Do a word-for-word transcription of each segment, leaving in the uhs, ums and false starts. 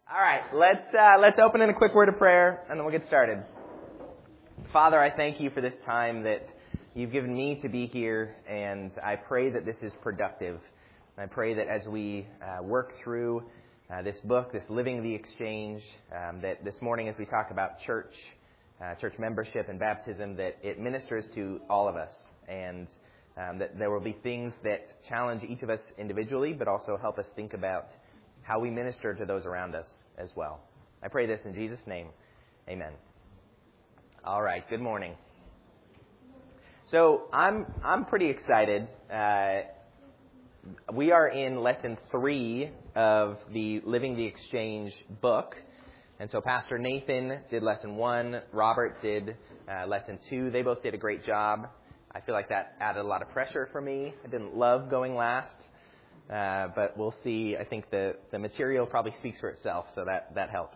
All right, let's uh, let's open in a quick word of prayer, and then we'll get started. Father, I thank you for this time that you've given me to be here, and I pray that this is productive. I pray that as we uh, work through uh, this book, this Living the Exchange, um, that this morning as we talk about church, uh, church membership and baptism, that it ministers to all of us, and um, that there will be things that challenge each of us individually, but also help us think about how we minister to those around us as well. I pray this in Jesus' name. Amen. All right, good morning. So I'm I'm pretty excited. Uh, we are in lesson three of the Living the Exchange book. And so Pastor Nathan did lesson one. Robert did uh, lesson two. They both did a great job. I feel like that added a lot of pressure for me. I didn't love going last. Uh, but we'll see. I think the, the material probably speaks for itself, so that, that helps.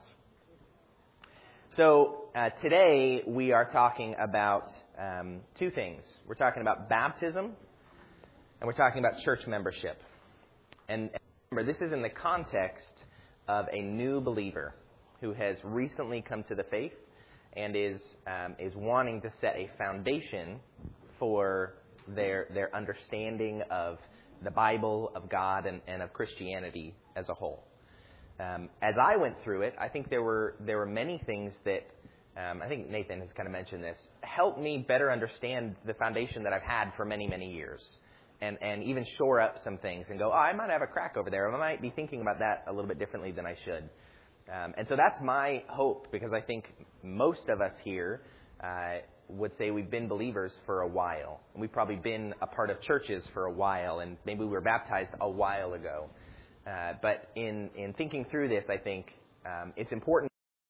So uh, today we are talking about um, two things. We're talking about baptism, and we're talking about church membership. And remember, this is in the context of a new believer who has recently come to the faith and is um, is wanting to set a foundation for their their understanding of the Bible, of God, and, and of Christianity as a whole. Um, as I went through it, I think there were there were many things that, um, I think Nathan has kind of mentioned this, helped me better understand the foundation that I've had for many, many years. And, and even shore up some things and go, oh, I might have a crack over there. Or I might be thinking about that a little bit differently than I should. Um, and so that's my hope, because I think most of us here uh, would say we've been believers for a while. And we've probably been a part of churches for a while, and maybe we were baptized a while ago. Uh, but in, in thinking through this, I think um, it's important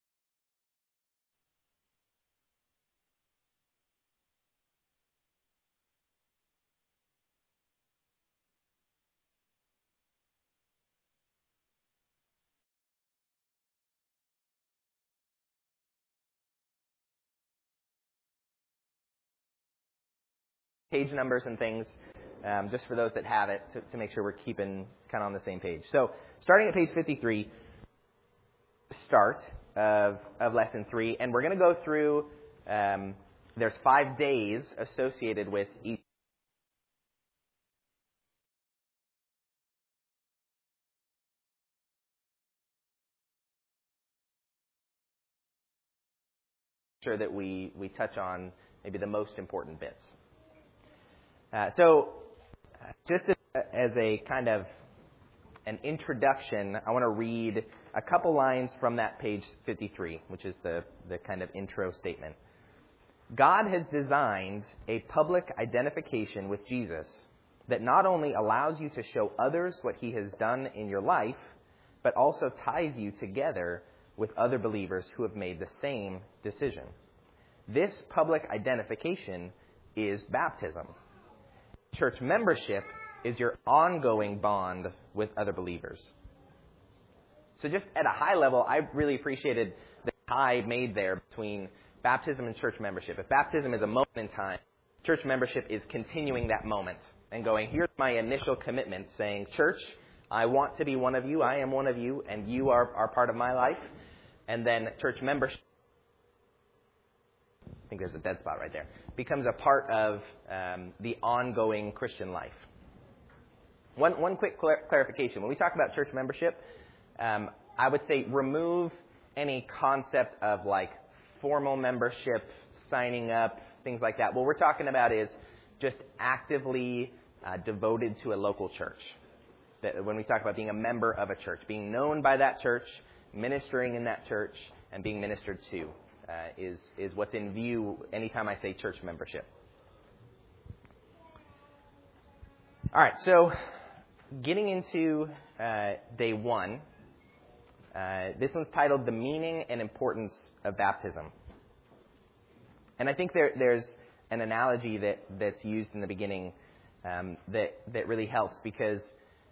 page numbers and things, um, just for those that have it, to, to make sure we're keeping kind of on the same page. So starting at page fifty-three, start of, of lesson three, and we're going to go through, um, there's five days associated with each. Sure that we, we touch on maybe the most important bits. Uh, so just as a kind of an introduction, I want to read a couple lines from that page fifty-three, which is the, the kind of intro statement. God has designed a public identification with Jesus that not only allows you to show others what he has done in your life, but also ties you together with other believers who have made the same decision. This public identification is baptism. Church membership is your ongoing bond with other believers. So just at a high level, I really appreciated the tie made there between baptism and church membership. If baptism is a moment in time, church membership is continuing that moment and going, here's my initial commitment, saying, church, I want to be one of you, I am one of you, and you are, are part of my life. And then church membership, I think there's a dead spot right there, becomes a part of um, the ongoing Christian life. One one quick clar- clarification. When we talk about church membership, um, I would say remove any concept of like formal membership, signing up, things like that. What we're talking about is just actively uh, devoted to a local church. That when we talk about being a member of a church, being known by that church, ministering in that church, and being ministered to uh, is is what's in view anytime I say church membership. All right, so getting into uh, day one, uh, this one's titled The Meaning and Importance of Baptism. And I think there, there's an analogy that, that's used in the beginning um, that, that really helps, because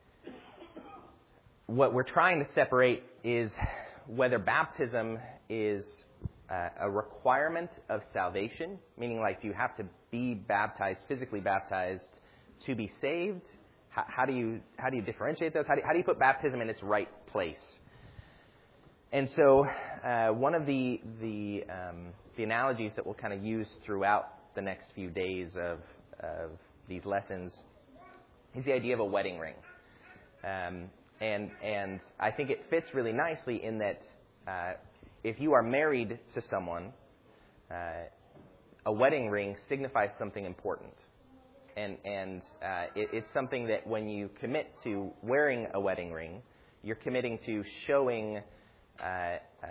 what we're trying to separate is whether baptism is uh, a requirement of salvation, meaning like do you have to be baptized, physically baptized, to be saved? How, how do you how do you differentiate those? How do you, how do you put baptism in its right place? And so uh, one of the the, um, the analogies that we'll kind of use throughout the next few days of, of these lessons is the idea of a wedding ring. Um, and and I think it fits really nicely in that uh, if you are married to someone, uh, a wedding ring signifies something important. And, and uh, it, it's something that when you commit to wearing a wedding ring, you're committing to showing uh, uh,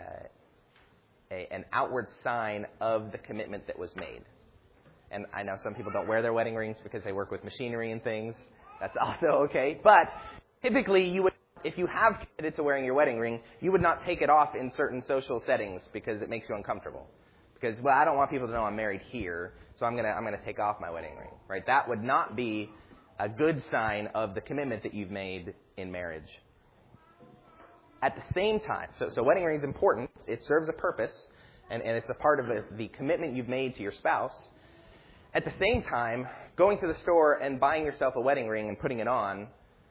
a, an outward sign of the commitment that was made. And I know some people don't wear their wedding rings because they work with machinery and things. That's also okay. But typically, you would, if you have committed to wearing your wedding ring, you would not take it off in certain social settings because it makes you uncomfortable. Because, well, I don't want people to know I'm married here, so I'm gonna I'm gonna take off my wedding ring. Right? That would not be a good sign of the commitment that you've made in marriage. At the same time, so, so wedding ring is important. It serves a purpose, and, and it's a part of the, the commitment you've made to your spouse. At the same time, going to the store and buying yourself a wedding ring and putting it on,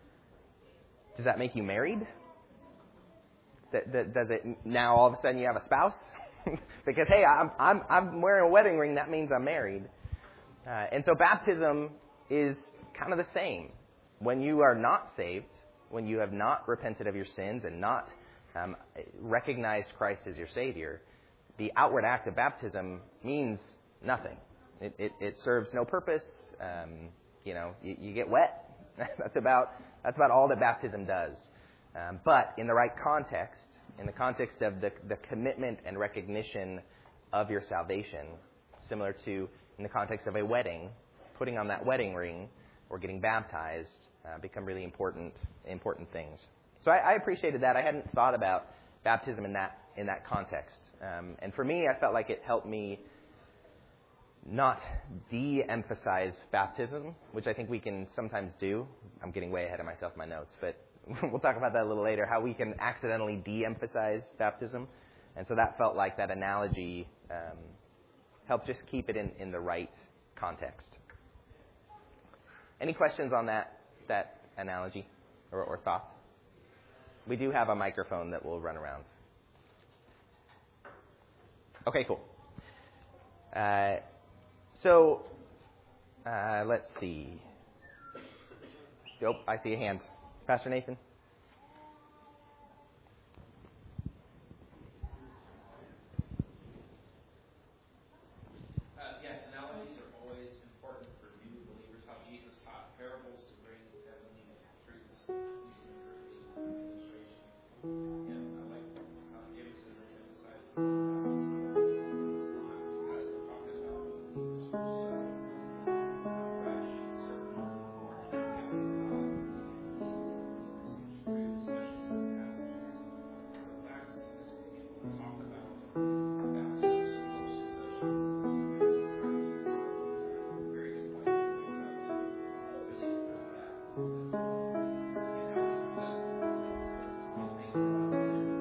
does that make you married? That, that, does it now all of a sudden you have a spouse? Because, hey, I'm, I'm, I'm wearing a wedding ring, that means I'm married. Uh, and so baptism is kind of the same. When you are not saved, when you have not repented of your sins and not um, recognized Christ as your Savior, the outward act of baptism means nothing. It, it, it serves no purpose. Um, you know, you, you get wet. that's about that's about all that baptism does. Um, but in the right context, in the context of the, the commitment and recognition of your salvation, similar to in the context of a wedding, putting on that wedding ring or getting baptized uh, become really important important things. So I, I appreciated that. I hadn't thought about baptism in that in that context. Um, and for me, I felt like it helped me not de-emphasize baptism, which I think we can sometimes do. I'm getting way ahead of myself in my notes, but we'll talk about that a little later, how we can accidentally de-emphasize baptism. And so that felt like that analogy um, helped just keep it in, in the right context. Any questions on that that analogy or, or thoughts? We do have a microphone that will run around. Okay, cool. Uh, so, uh, let's see. Oh, I see a hand. Pastor Nathan? Uh, yes, analogies are always important for new believers. How Jesus taught parables to bring heavenly truths using earthly illustration. And I like how Jameson emphasized the because we're talking about believers who are so uh, fresh, certain of the Lord, and counting God, easy to misconstrue, especially certain passages. The facts, as we talk about baptism so closely associated with this commitment to Christ, very good point that he brings up to really confirm that. The analogy that says one thing in one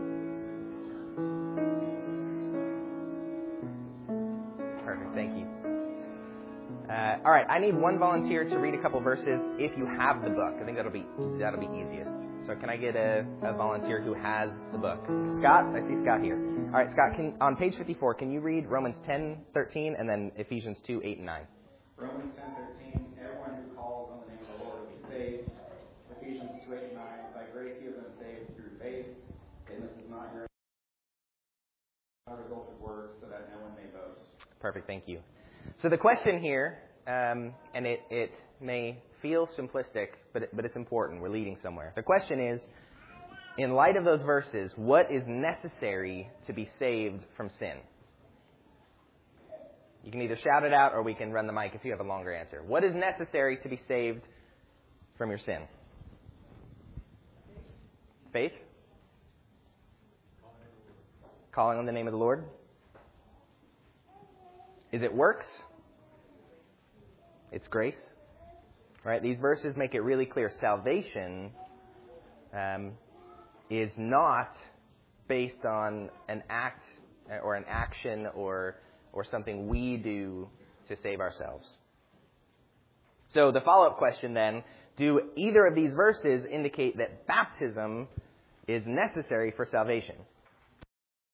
Perfect. Thank you. Uh, all right. I need one volunteer to read a couple verses if you have the book. I think that'll be that'll be easiest. So can I get a, a volunteer who has the book? Scott? I see Scott here. All right, Scott, can, on page fifty-four, can you read Romans ten thirteen and then Ephesians two eight and nine? Romans ten thirteen, everyone who calls on the name of the Lord will be saved. Ephesians two eight and nine, by grace you have been saved through faith, and this is not your result of works, so that no one may boast. Perfect, thank you. So the question here, um, and it, it may feel simplistic, but it, but it's important. We're leading somewhere. The question is, in light of those verses, what is necessary to be saved from sin? You can either shout it out or we can run the mic if you have a longer answer. What is necessary to be saved from your sin? Faith? Calling on the name of the Lord? Is it works? It's grace. Right? These verses make it really clear. Salvation um, is not based on an act or an action or or something we do to save ourselves. So the follow-up question then, do either of these verses indicate that baptism is necessary for salvation?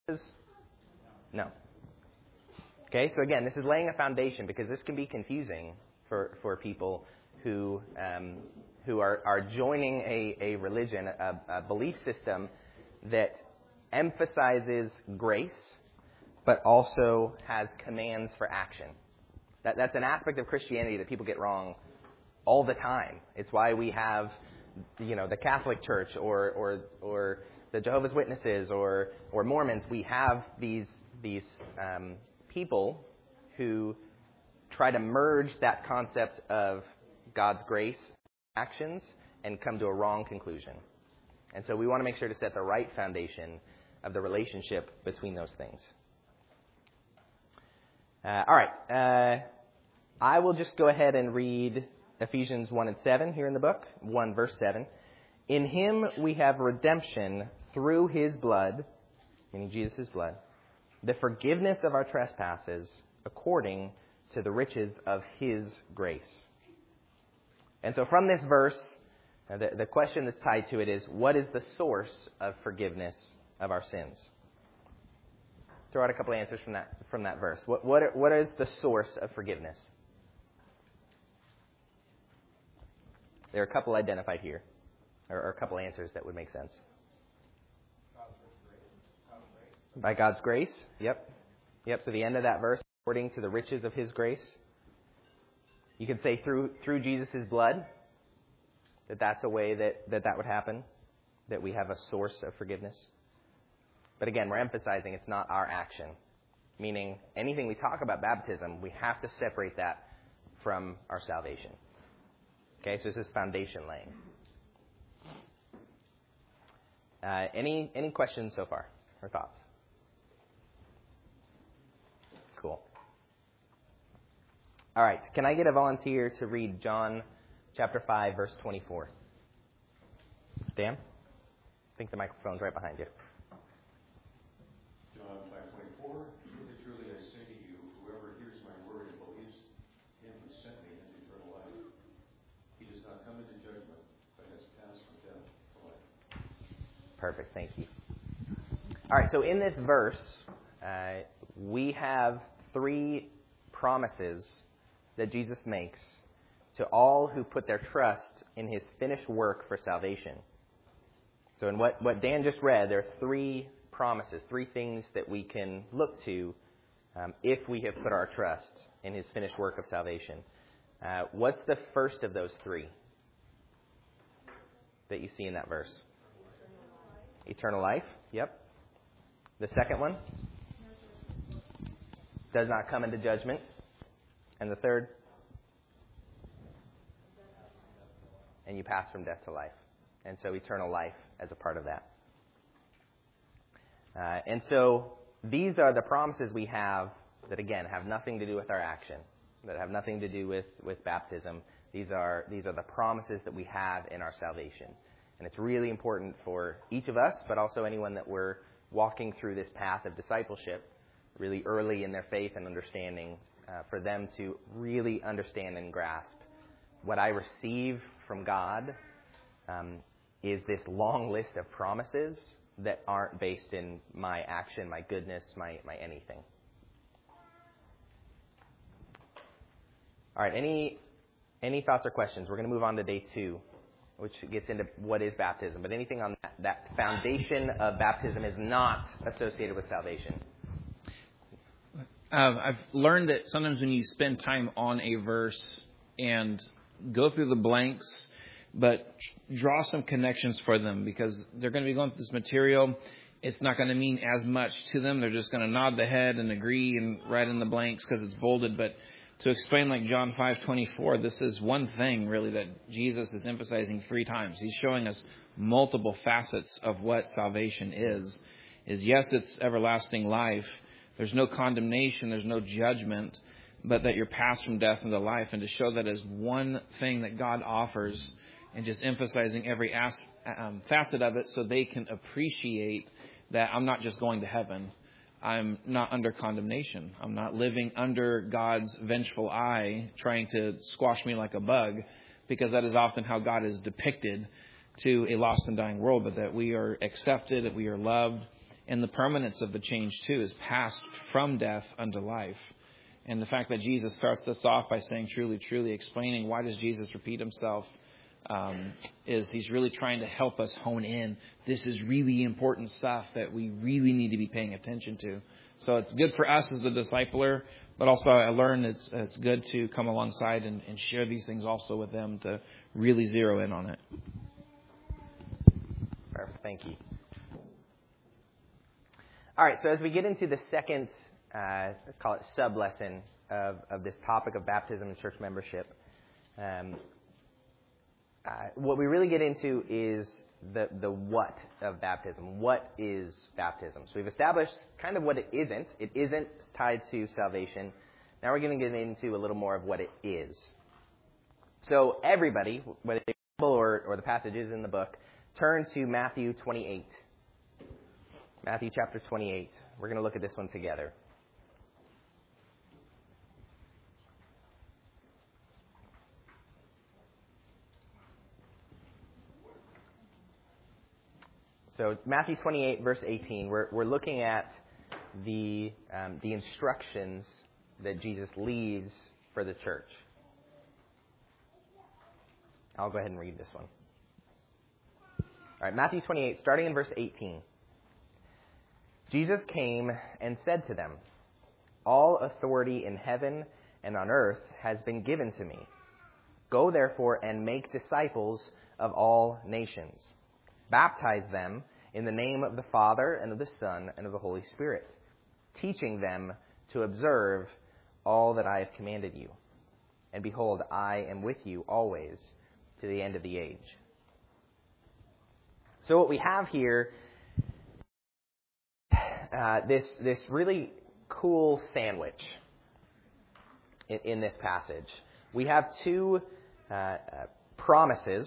No. Okay, so again, this is laying a foundation because this can be confusing for, for people who um, who are, are joining a, a religion, a, a belief system that emphasizes grace, but also has commands for action. That, that's an aspect of Christianity that people get wrong all the time. It's why we have, you know, the Catholic Church or or or the Jehovah's Witnesses or or Mormons. We have these these um, people who try to merge that concept of God's grace actions and come to a wrong conclusion. And so we want to make sure to set the right foundation of the relationship between those things. Uh, all right. Uh, I will just go ahead and read Ephesians one and seven here in the book. one verse seven. In him we have redemption through his blood, meaning Jesus' blood, the forgiveness of our trespasses according to the riches of his grace. And so from this verse, uh, the, the question that's tied to it is, what is the source of forgiveness of our sins? Throw out a couple of answers from that from that verse. What what what is the source of forgiveness? There are a couple identified here, or, or a couple answers that would make sense. By God's grace. Yep. Yep. So the end of that verse, according to the riches of his grace. You could say through through Jesus' blood, that that's a way that, that that would happen, that we have a source of forgiveness. But again, we're emphasizing it's not our action, meaning anything we talk about baptism, we have to separate that from our salvation. Okay, so this is foundation laying. Uh, any any questions so far or thoughts? Cool. All right, can I get a volunteer to read John chapter five, verse twenty-four? Dan? I think the microphone's right behind you. John five twenty-four. Truly, truly, I say to you, whoever hears my word and believes him who sent me has eternal life. He does not come into judgment, but has passed from death to life. Perfect, thank you. All right, so in this verse, uh, we have three promises that Jesus makes to all who put their trust in his finished work for salvation. So in what, what Dan just read, there are three promises, three things that we can look to um, if we have put our trust in his finished work of salvation. Uh, what's the first of those three that you see in that verse? Eternal life. Yep. The second one? Does not come into judgment. And the third? And you pass from death to life. And so eternal life as a part of that. Uh, and so these are the promises we have that, again, have nothing to do with our action, that have nothing to do with, with baptism. These are these are the promises that we have in our salvation. And it's really important for each of us, but also anyone that we're walking through this path of discipleship really early in their faith and understanding, uh, for them to really understand and grasp what I receive from God um, is this long list of promises that aren't based in my action, my goodness, my, my anything. All right, any any thoughts or questions? We're going to move on to day two, which gets into what is baptism. But anything on that, that foundation of baptism is not associated with salvation. Uh, I've learned that sometimes when you spend time on a verse and go through the blanks, but draw some connections for them, because they're going to be going through this material. It's not going to mean as much to them. They're just going to nod the head and agree and write in the blanks because it's bolded. But to explain like John five twenty-four, this is one thing really that Jesus is emphasizing three times. He's showing us multiple facets of what salvation is. Is yes, it's everlasting life. There's no condemnation. There's no judgment, but that you're passed from death into life. And to show that as one thing that God offers, and just emphasizing every as, um, facet of it so they can appreciate that I'm not just going to heaven. I'm not under condemnation. I'm not living under God's vengeful eye trying to squash me like a bug, because that is often how God is depicted to a lost and dying world, but that we are accepted, that we are loved, And the permanence of the change, too, is passed from death unto life. And the fact that Jesus starts this off by saying, truly, truly, explaining why does Jesus repeat himself, um, is he's really trying to help us hone in. This is really important stuff that we really need to be paying attention to. So it's good for us as the discipler, but also I learned it's, it's good to come alongside and, and share these things also with them to really zero in on it. Perfect. Thank you. All right, so as we get into the second, uh, let's call it sub-lesson of, of this topic of baptism and church membership, um, uh, what we really get into is the, the what of baptism. What is baptism? So we've established kind of what it isn't. It isn't tied to salvation. Now we're going to get into a little more of what it is. So everybody, whether it's the Bible or, or the passages in the book, turn to Matthew twenty-eight. Matthew chapter twenty-eight. We're going to look at this one together. So Matthew twenty-eight, verse eighteen, we're, we're looking at the, um, the instructions that Jesus leaves for the church. I'll go ahead and read this one. All right, Matthew twenty-eight, starting in verse eighteen. Jesus came and said to them, "All authority in heaven and on earth has been given to me. Go therefore and make disciples of all nations. Baptize them in the name of the Father and of the Son and of the Holy Spirit, teaching them to observe all that I have commanded you. And behold, I am with you always to the end of the age." So what we have here, uh, this this really cool sandwich in, in this passage. We have two uh, uh, promises,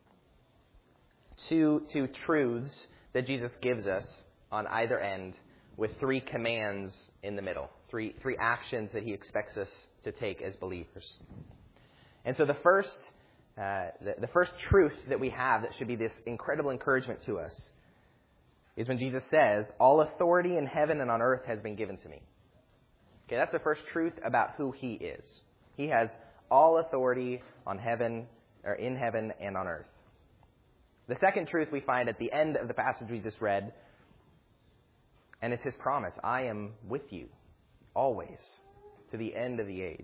two two truths that Jesus gives us on either end, with three commands in the middle, three three actions that he expects us to take as believers. And so the first uh, the, the first truth that we have that should be this incredible encouragement to us is when Jesus says, "All authority in heaven and on earth has been given to me." Okay, that's the first truth about who he is. He has all authority on heaven, or in heaven and on earth. The second truth we find at the end of the passage we just read, and it's his promise: "I am with you always to the end of the age."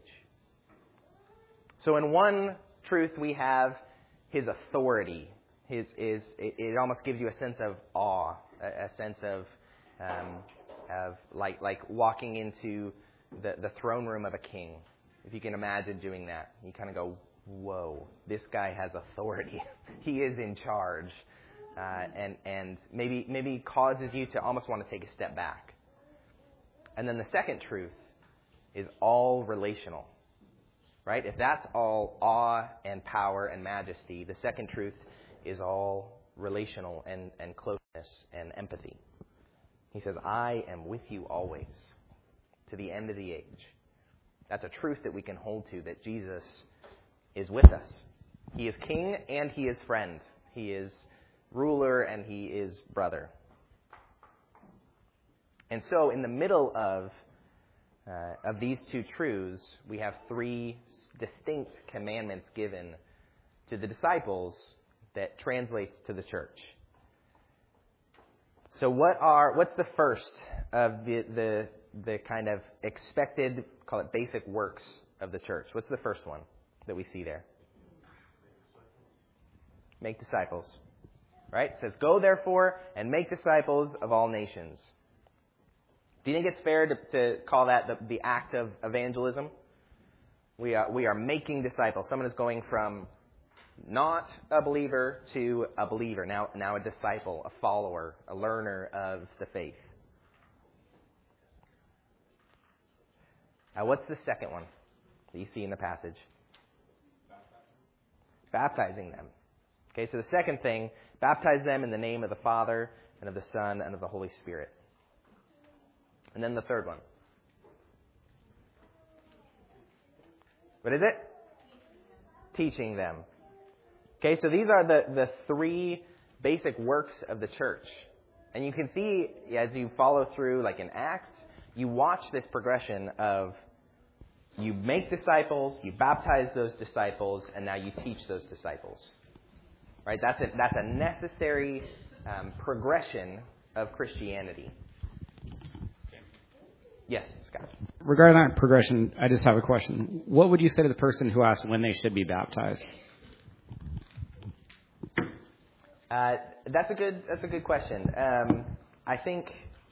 So in one truth we have his authority. His is it, it almost gives you a sense of awe, a, a sense of um, of like like walking into the, the throne room of a king. If you can imagine doing that, you kind of go, "Whoa, this guy has authority. He is in charge," uh, and and maybe maybe causes you to almost want to take a step back. And then the second truth is all relational, right? If that's all awe and power and majesty, the second truth is all relational and, and closeness and empathy. He says, "I am with you always to the end of the age." That's a truth that we can hold to, that Jesus is with us. He is king and he is friend. He is ruler and he is brother. And so in the middle of uh, of these two truths, we have three distinct commandments given to the disciples that translates to the church. So what are what's the first of the the the kind of expected, call it basic works of the church? What's the first one that we see there? Make disciples. Right? It says, "Go therefore and make disciples of all nations." Do you think it's fair to, to call that the, the act of evangelism? We are we are making disciples. Someone is going from not a believer to a believer, now now a disciple, a follower, a learner of the faith. Now, what's the second one that you see in the passage? Baptizing them. Okay, so the second thing, baptize them in the name of the Father and of the Son and of the Holy Spirit. And then the third one. What is it? Teaching them. Okay, so these are the, the three basic works of the church. And you can see as you follow through, like in Acts, you watch this progression of you make disciples, you baptize those disciples, and now you teach those disciples. Right? That's a, that's a necessary um, progression of Christianity. Yes, Scott. Regarding that progression, I just have a question. What would you say to the person who asks when they should be baptized? Uh, that's a good that's a good question. Um, I think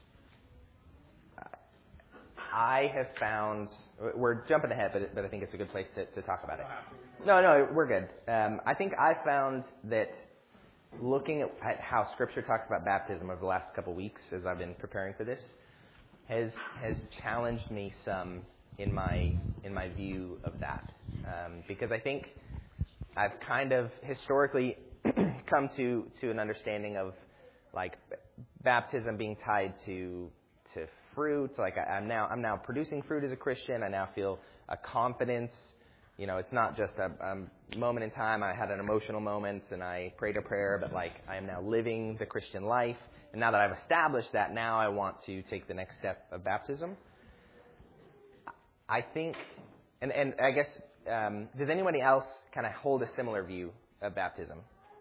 I have found we're jumping ahead, but but I think it's a good place to, to talk about it. No, no, we're good. Um, I think I found that looking at, at how Scripture talks about baptism over the last couple of weeks, as I've been preparing for this, has has challenged me some in my in my view of that, um, because I think I've kind of historically come to, to an understanding of like baptism being tied to to fruit. Like I, I'm now I'm now producing fruit as a Christian. I now feel a confidence. You know, it's not just a, a moment in time. I had an emotional moment and I prayed a prayer, but like I am now living the Christian life. And now that I've established that, now I want to take the next step of baptism. I think, and, and I guess, um, does anybody else kind of hold a similar view of baptism?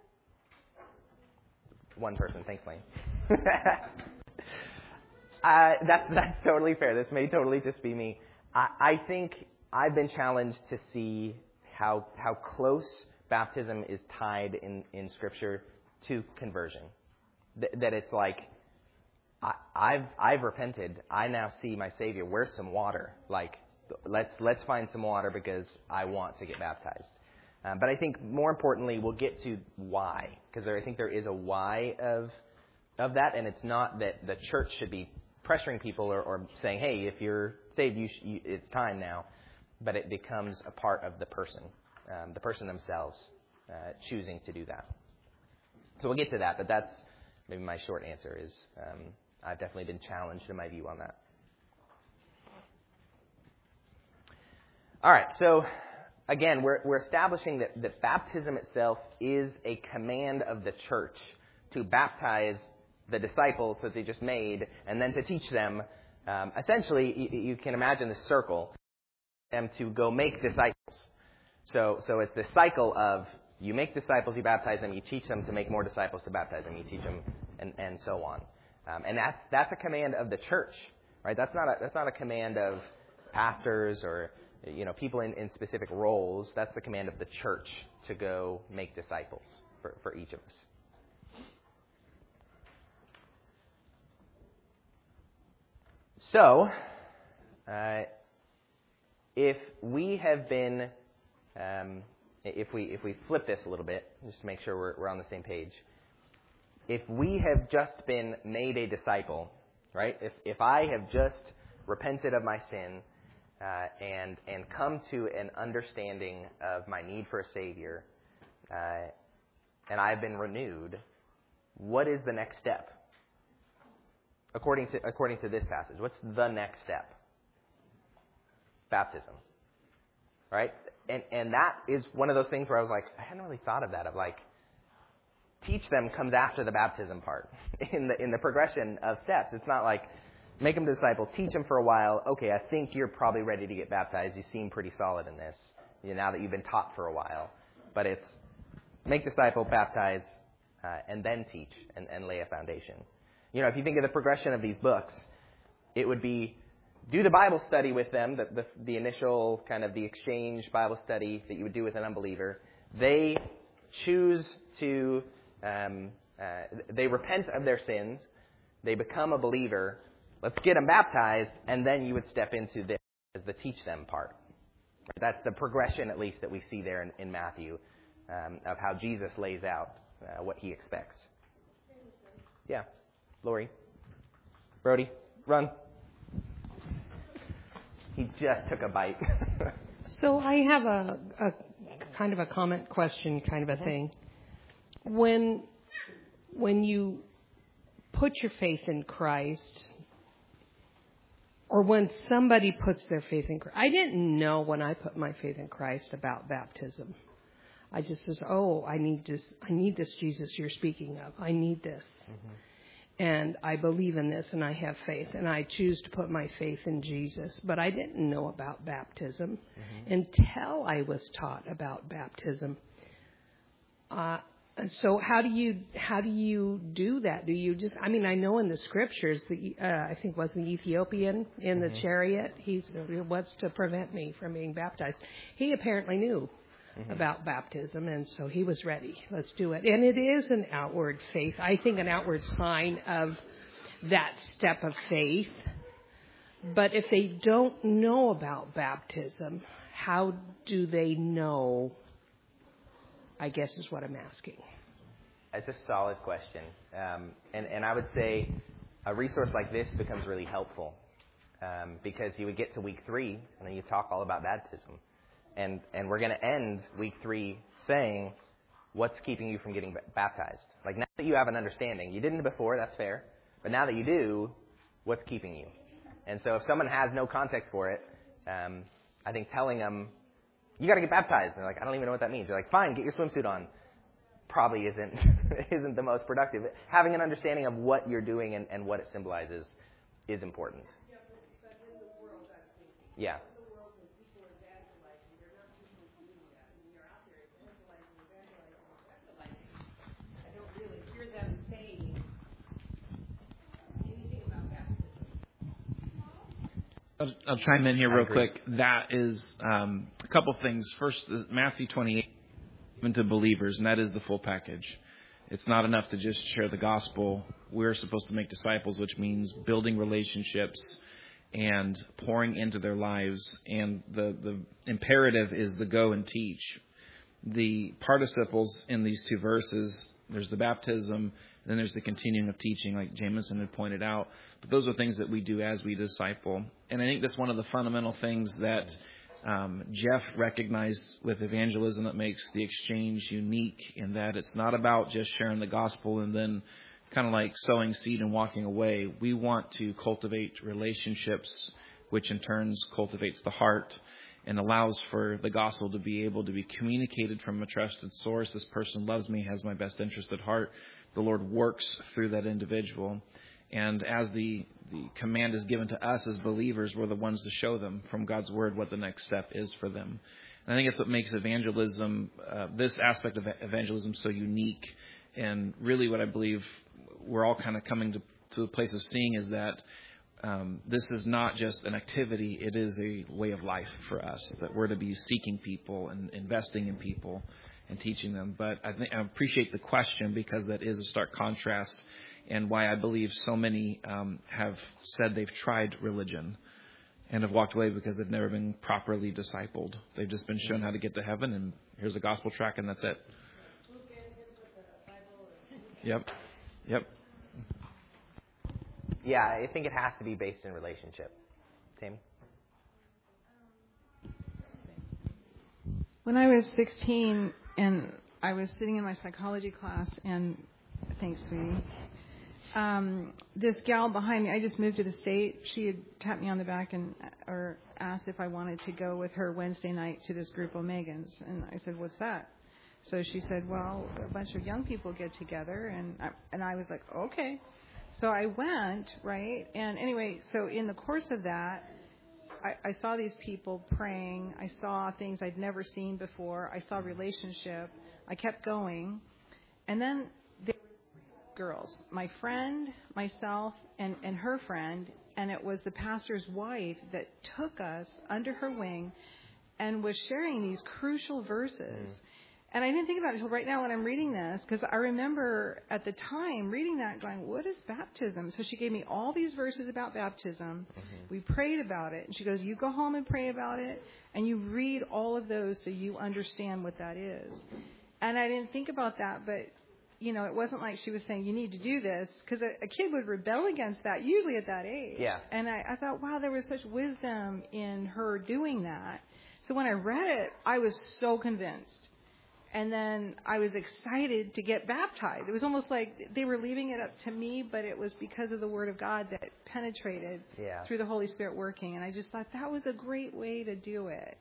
One person. Thanks, Lane. uh, that's that's totally fair. This may totally just be me. I, I think I've been challenged to see how how close baptism is tied in, in Scripture to conversion. Th- that it's like I, I've I've repented. I now see my Savior. Where's some water? Like let's let's find some water because I want to get baptized. Um, but I think more importantly, we'll get to why, because I think there is a why of of that, and it's not that the church should be pressuring people or, or saying, "Hey, if you're saved, you, sh- you it's time now," but it becomes a part of the person, um, the person themselves uh, choosing to do that. So we'll get to that, but that's maybe my short answer is um, I've definitely been challenged in my view on that. All right, so. Again, we're, we're establishing that, that baptism itself is a command of the church to baptize the disciples that they just made and then to teach them. Um, essentially, you, you can imagine the circle, them to go make disciples. So, so it's the cycle of you make disciples, you baptize them, you teach them to make more disciples to baptize them, you teach them, and, and so on. Um, and that's that's a command of the church, right? That's not a, that's not a command of pastors or you know, people in, in specific roles. That's the command of the church to go make disciples for, for each of us. So, uh, if we have been, um, if we if we flip this a little bit, just to make sure we're, we're on the same page. If we have just been made a disciple, right? If if I have just repented of my sin, Uh, and and come to an understanding of my need for a Savior, uh, and I've been renewed, what is the next step? According to according to this passage, what's the next step? Baptism, right? And and that is one of those things where I was like, I hadn't really thought of that. Of like, teach them comes after the baptism part in the in the progression of steps. It's not like make them a disciple, teach them for a while. Okay, I think you're probably ready to get baptized. You seem pretty solid in this, you know, now that you've been taught for a while. But it's make disciple, baptize, uh, and then teach and, and lay a foundation. You know, if you think of the progression of these books, it would be do the Bible study with them, the, the, the initial kind of the exchange Bible study that you would do with an unbeliever. They choose to, um, uh, they repent of their sins. They become a believer. Let's get them baptized, and then you would step into this as the teach them part. That's the progression, at least, that we see there in, in Matthew um, of how Jesus lays out uh, what he expects. Yeah. Lori. Brody, run. He just took a bite. So I have a, a kind of a comment question kind of a thing. When when you put your faith in Christ, or when somebody puts their faith in Christ. I didn't know when I put my faith in Christ about baptism. I just says, oh, I need this. I need this Jesus you're speaking of. I need this. Mm-hmm. and I believe in this, and I have faith, and I choose to put my faith in Jesus. But I didn't know about baptism mm-hmm. until I was taught about baptism. Uh, so how do you how do you do that? Do you just? I mean, I know in the scriptures, the uh, I think was the Ethiopian in mm-hmm. the chariot. He's what's to prevent me from being baptized. He apparently knew mm-hmm. about baptism, and so he was ready. Let's do it. And it is an outward faith. I think an outward sign of that step of faith. But if they don't know about baptism, how do they know? I guess is what I'm asking. It's a solid question. Um, and, and I would say a resource like this becomes really helpful um, because you would get to week three and then you talk all about baptism. And, and we're going to end week three saying, what's keeping you from getting baptized? Like now that you have an understanding, you didn't before, that's fair. But now that you do, what's keeping you? And so if someone has no context for it, um, I think telling them, you got to get baptized. And they're like, I don't even know what that means. You're like, fine, get your swimsuit on. Probably isn't isn't the most productive. Having an understanding of what you're doing and, and what it symbolizes is important. Yeah, but, but in the world, I'm thinking. Yeah. In the world, when people are evangelizing, they're not people doing that. I mean, they're out there evangelizing, evangelizing, evangelizing. I don't really hear them saying anything about baptism. I'll, I'll chime in here real quick. That is um, a couple things. First, Matthew twenty-eight, given to believers, and that is the full package. It's not enough to just share the gospel. We're supposed to make disciples, which means building relationships and pouring into their lives. And the, the imperative is the go and teach. The participles in these two verses, there's the baptism, and then there's the continuing of teaching, like Jameson had pointed out. But those are things that we do as we disciple. And I think that's one of the fundamental things that um, Jeff recognized with evangelism that makes the exchange unique, in that it's not about just sharing the gospel and then kind of like sowing seed and walking away. We want to cultivate relationships, which in turn cultivates the heart and allows for the gospel to be able to be communicated from a trusted source. This person loves me, has my best interest at heart. The Lord works through that individual. And as the, the command is given to us as believers, we're the ones to show them from God's word what the next step is for them. And I think it's what makes evangelism, uh, this aspect of evangelism, so unique. And really what I believe we're all kind of coming to, to a place of seeing is that um, this is not just an activity, it is a way of life for us, that we're to be seeking people and investing in people and teaching them. But I think I appreciate the question, because that is a stark contrast, and why I believe so many um, have said they've tried religion and have walked away because they've never been properly discipled. They've just been shown how to get to heaven, and here's a gospel tract, and that's it. Yep. Yep. Yeah, I think it has to be based in relationship. Tammy? When I was sixteen and I was sitting in my psychology class, and thanks, sweetie, um, this gal behind me, I just moved to the state. She had tapped me on the back and or asked if I wanted to go with her Wednesday night to this group Omegans. And I said, what's that? So she said, well, a bunch of young people get together. And I, and I was like, okay. So I went, right? And anyway, so in the course of that, I, I saw these people praying. I saw things I'd never seen before. I saw relationship. I kept going. And then there were girls, my friend, myself, and, and her friend. And it was the pastor's wife that took us under her wing and was sharing these crucial verses. Mm. And I didn't think about it until right now when I'm reading this, because I remember at the time reading that going, what is baptism? So she gave me all these verses about baptism. Mm-hmm. We prayed about it. And she goes, you go home and pray about it, and you read all of those so you understand what that is. And I didn't think about that, but, you know, it wasn't like she was saying, you need to do this, because a, a kid would rebel against that, usually at that age. Yeah. And I, I thought, wow, there was such wisdom in her doing that. So when I read it, I was so convinced. And then I was excited to get baptized. It was almost like they were leaving it up to me, but it was because of the Word of God that penetrated yeah. through the Holy Spirit working. And I just thought that was a great way to do it.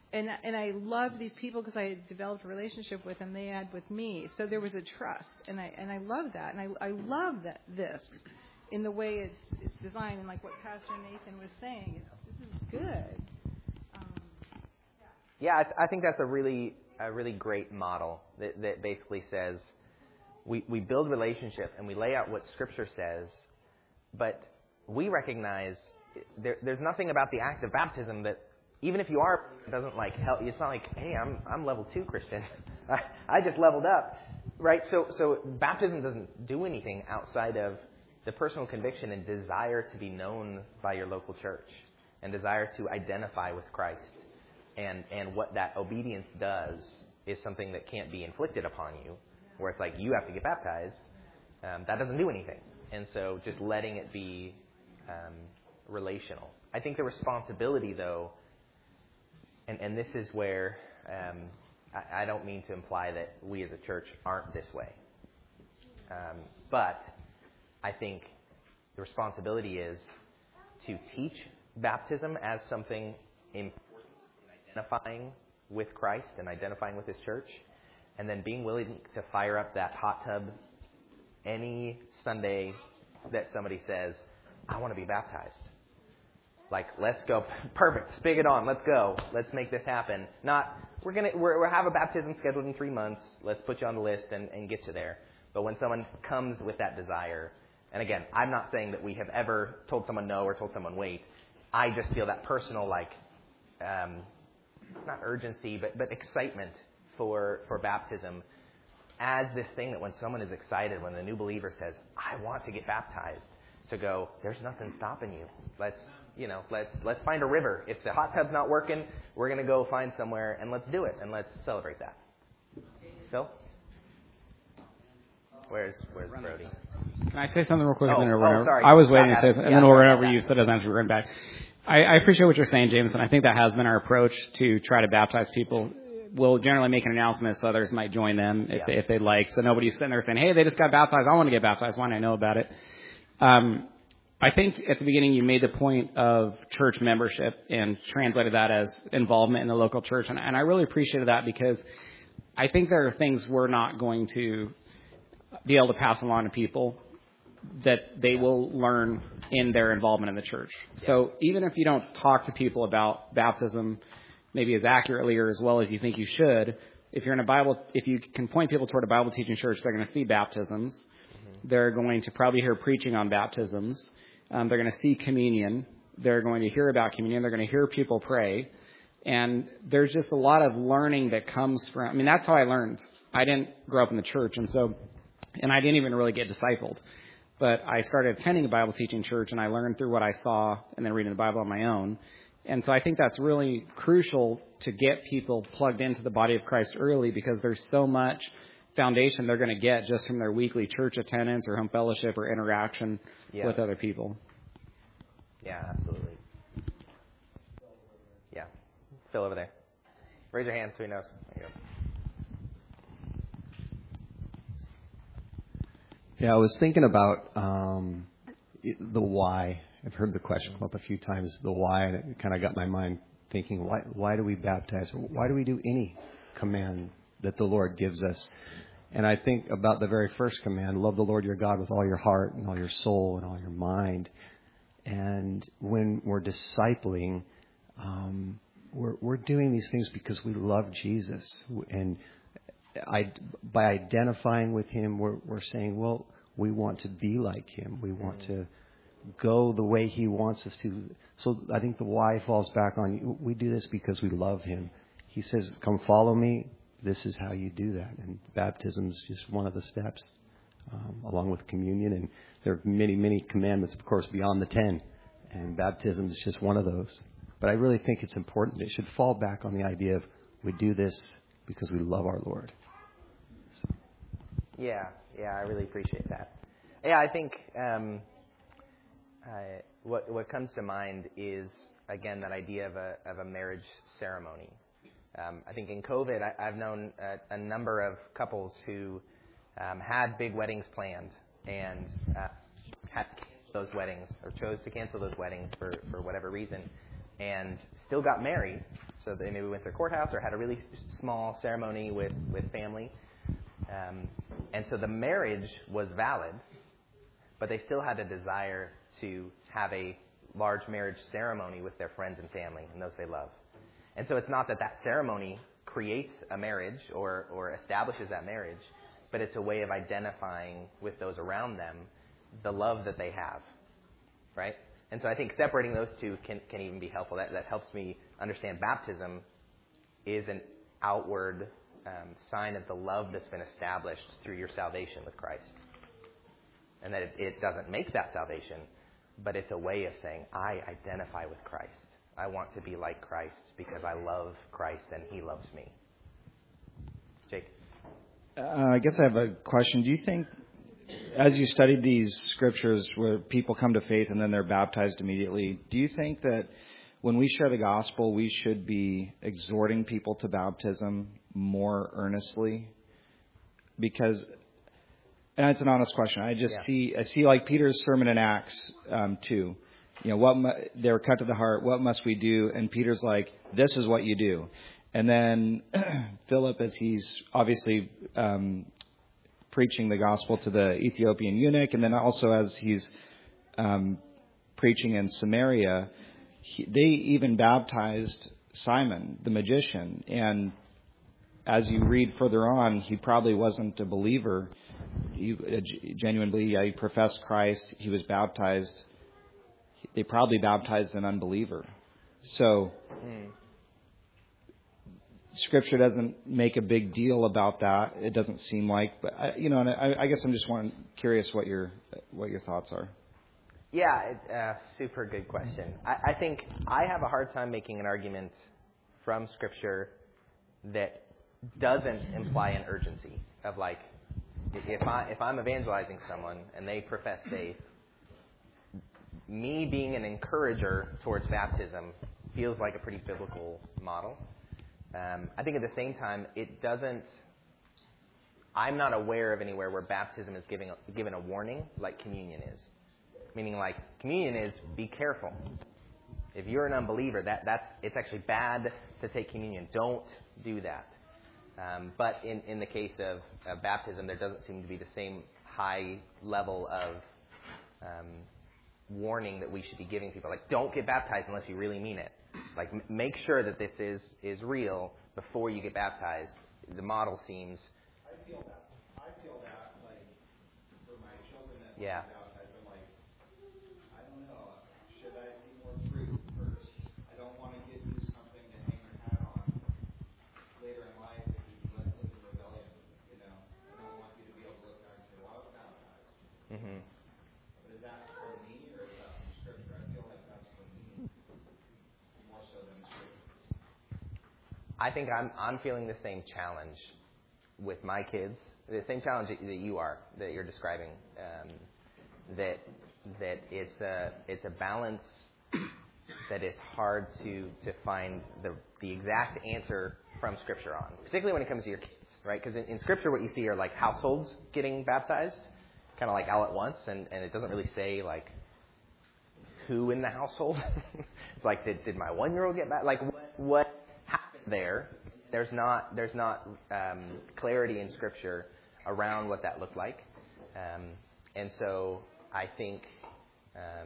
And and I loved these people because I had developed a relationship with them. They had with me, so there was a trust, and I and I love that, and I I love that this, in the way it's it's designed, and like what Pastor Nathan was saying, it's, this is good. Um, Yeah, I, th- I think that's a really a really great model that that basically says we we build relationship and we lay out what Scripture says, but we recognize there, there's nothing about the act of baptism that, even if you are, it doesn't like help. It's not like, hey, I'm I'm level two Christian. I, I just leveled up, right? So so baptism doesn't do anything outside of the personal conviction and desire to be known by your local church and desire to identify with Christ. And and what that obedience does is something that can't be inflicted upon you, where it's like you have to get baptized. Um, that doesn't do anything. And so just letting it be um, relational. I think the responsibility, though, And, and this is where um, I, I don't mean to imply that we as a church aren't this way. Um, but I think the responsibility is to teach baptism as something important in identifying with Christ and identifying with His church, and then being willing to fire up that hot tub any Sunday that somebody says, I want to be baptized. Like, let's go. Perfect. Spigot on. Let's go. Let's make this happen. Not, we're going to we're, we're have a baptism scheduled in three months. Let's put you on the list and, and get you there. But when someone comes with that desire, and again, I'm not saying that we have ever told someone no or told someone wait. I just feel that personal, like, um, not urgency, but, but excitement for, for baptism as this thing that when someone is excited, when the new believer says, I want to get baptized, to go, there's nothing stopping you. Let's, you know, let's let's find a river. If the hot tub's not working, we're going to go find somewhere and let's do it and let's celebrate that. Phil? Where's Where's Brody? Can I say something real quick? Oh, and then oh, over sorry. I was waiting Yeah, to say something, and yeah, then over yeah, whenever yeah. you said it, then we're back. I, I appreciate what you're saying, Jameson. I think that has been our approach to try to baptize people. We'll generally make an announcement so others might join them if, Yeah. they, if they'd like. So nobody's sitting there saying, hey, they just got baptized. I want to get baptized. Why don't I know about it? Um, I think at the beginning you made the point of church membership and translated that as involvement in the local church. And, and I really appreciated that because I think there are things we're not going to be able to pass along to people that they will learn in their involvement in the church. Yeah. So even if you don't talk to people about baptism maybe as accurately or as well as you think you should, if you're in a Bible, if you can point people toward a Bible teaching church, they're going to see baptisms. Mm-hmm. They're going to probably hear preaching on baptisms. Um, they're going to see communion. They're going to hear about communion. They're going to hear people pray. And there's just a lot of learning that comes from, I mean, that's how I learned. I didn't grow up in the church, and so, and I didn't even really get discipled. But I started attending a Bible teaching church, and I learned through what I saw and then reading the Bible on my own. And so I think that's really crucial to get people plugged into the body of Christ early, because there's so much foundation they're going to get just from their weekly church attendance or home fellowship or interaction Yeah. with other people. Yeah, absolutely. Yeah. Phil over there. Raise your hand so he knows. There you go. Yeah, I was thinking about um, the why. I've heard the question come up a few times, the why, and it kind of got my mind thinking, why, why do we baptize? Why do we do any command that the Lord gives us? And I think about the very first command, love the Lord your God with all your heart and all your soul and all your mind. And when we're discipling, um, we're, we're doing these things because we love Jesus. And I, by identifying with Him, we're, we're saying, well, we want to be like Him. We want to go the way He wants us to. So I think the why falls back on, we do this because we love Him. He says, come follow me. This is how you do that. And baptism is just one of the steps, um, along with communion. And there are many, many commandments, of course, beyond the ten. And baptism is just one of those. But I really think it's important. It should fall back on the idea of we do this because we love our Lord. So. Yeah, yeah, I really appreciate that. Yeah, I think um, I, what what comes to mind is, again, that idea of a of a marriage ceremony. Um, I think in COVID, I, I've known a, a number of couples who um, had big weddings planned and uh, had to cancel those weddings or chose to cancel those weddings for, for whatever reason, and still got married. So So they maybe went to the courthouse or had a really s- small ceremony with, with family. Um, and so the marriage was valid, but they still had a desire to have a large marriage ceremony with their friends and family and those they love. And so it's not that that ceremony creates a marriage or, or establishes that marriage, but it's a way of identifying with those around them the love that they have, right? And so I think separating those two can, can even be helpful. That, that helps me understand baptism is an outward um, sign of the love that's been established through your salvation with Christ. And that it, it doesn't make that salvation, but it's a way of saying, I identify with Christ. I want to be like Christ because I love Christ and He loves me. Jake? Uh, I guess I have a question. Do you think, as you studied these scriptures where people come to faith and then they're baptized immediately, do you think that when we share the gospel, we should be exhorting people to baptism more earnestly? Because, and it's an honest question, I just yeah. see, I see like Peter's sermon in Acts um, two. You know, what mu- they were cut to the heart. What must we do? And Peter's like, this is what you do. And then Philip, as he's obviously um, preaching the gospel to the Ethiopian eunuch, and then also as he's um, preaching in Samaria, he, they even baptized Simon, the magician. And as you read further on, he probably wasn't a believer. He, uh, genuinely, yeah, he professed Christ. He was baptized. They probably baptized an unbeliever. So mm. Scripture doesn't make a big deal about that. It doesn't seem like, but I, you know, and I, I guess I'm just one, curious what your what your thoughts are. Yeah, it, uh, super good question. I, I think I have a hard time making an argument from Scripture that doesn't imply an urgency of like, if I if I'm evangelizing someone and they profess faith, me being an encourager towards baptism feels like a pretty biblical model. Um, I think at the same time, it doesn't, I'm not aware of anywhere where baptism is giving, given a warning like communion is. Meaning like communion is, be careful. If you're an unbeliever, that, that's it's actually bad to take communion. Don't do that. Um, but in, in the case of uh, baptism, there doesn't seem to be the same high level of um, warning that we should be giving people. Like, don't get baptized unless you really mean it. Like, m- make sure that this is, is real before you get baptized. The model seems... I feel that. I feel that, like, for my children that yeah. get baptized, I'm like, I don't know. Should I see more fruit first? I don't want to give you something to hang your hat on later in life if you let live in rebellion. You know, I don't want you to be able to look back and say, well, I was baptized. Mm-hmm. But is that from me or is that from Scripture? I feel like that's from me more so than Scripture. I think I'm I'm feeling the same challenge with my kids, the same challenge that you are, that you're describing. Um, that that it's a it's a balance that is hard to to find the the exact answer from Scripture on, particularly when it comes to your kids, right? Because in, in Scripture, what you see are like households getting baptized, kind of like all at once, and, and it doesn't really say like who in the household. It's like, did did my one-year-old get baptized? Like what, what happened there? There's not there's not um, clarity in Scripture around what that looked like, um, and so I think um,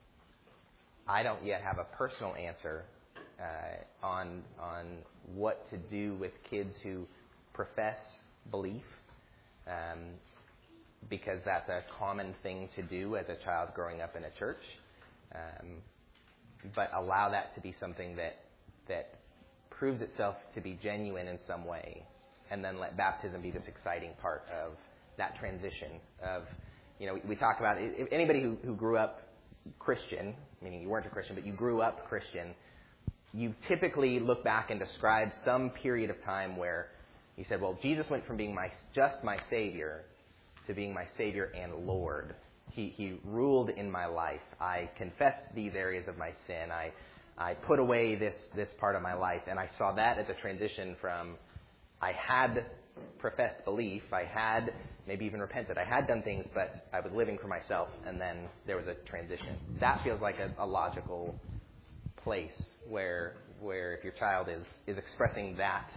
I don't yet have a personal answer uh, on on what to do with kids who profess belief, um, because that's a common thing to do as a child growing up in a church, um, but allow that to be something that that proves itself to be genuine in some way, and then let baptism be this exciting part of that transition of, you know, we, we talk about it, if anybody who, who grew up Christian, meaning you weren't a Christian, but you grew up Christian, you typically look back and describe some period of time where you said, well, Jesus went from being my just my Savior to being my Savior and Lord. He, he ruled in my life. I confessed these areas of my sin. I I put away this, this part of my life, and I saw that as a transition from I had professed belief, I had maybe even repented, I had done things, but I was living for myself, and then there was a transition. That feels like a, a logical place where where if your child is, is expressing that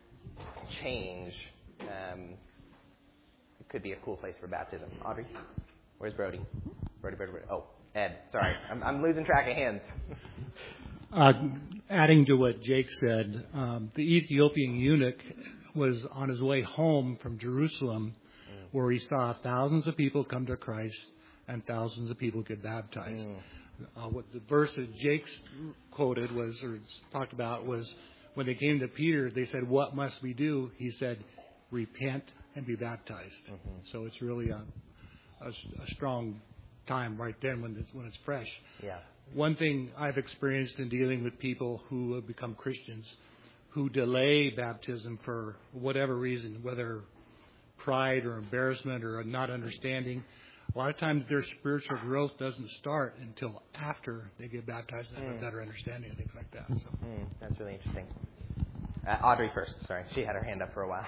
change, um, it could be a cool place for baptism. Audrey? Where's Brody? Brody, Brody, Brody. Oh, Ed. Sorry. I'm, I'm losing track of hands. Uh, adding to what Jake said, um, the Ethiopian eunuch was on his way home from Jerusalem, mm. where he saw thousands of people come to Christ and thousands of people get baptized. Mm. Uh, what the verse that Jake's quoted was, or talked about, was when they came to Peter, they said, "What must we do?" He said, "Repent and be baptized." Mm-hmm. So it's really a, a, a strong time right then when it's when it's fresh. Yeah. One thing I've experienced in dealing with people who have become Christians, who delay baptism for whatever reason, whether pride or embarrassment or not understanding, a lot of times their spiritual growth doesn't start until after they get baptized and have mm. a better understanding and things like that. So. Mm, that's really interesting. Uh, Audrey first. Sorry, she had her hand up for a while.